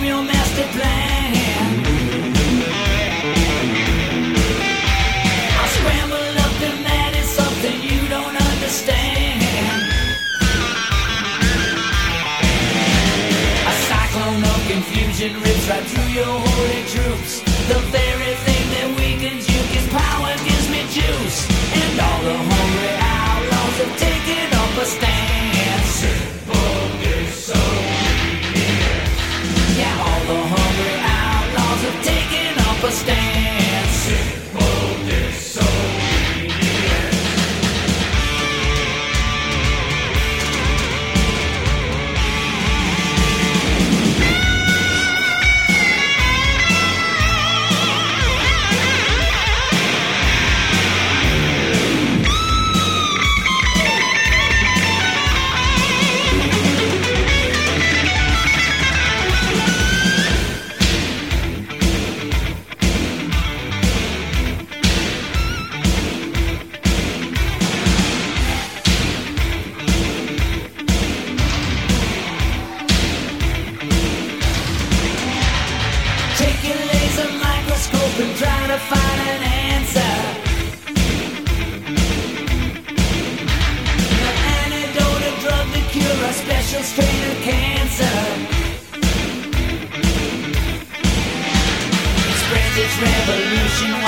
your master plan. I'll scramble up and that is something you don't understand. A cyclone of confusion rips right through your holy troops. The very thing that weakens you gives power, gives me juice. And all the hungry outlaws have taken up a stand. Simple disobedience. Yeah, all the hungry outlaws have taken up a stand. Simple disobedience. Take your laser microscope and try to find an answer. An antidote, a drug to cure a special strain of cancer. It spreads its revolution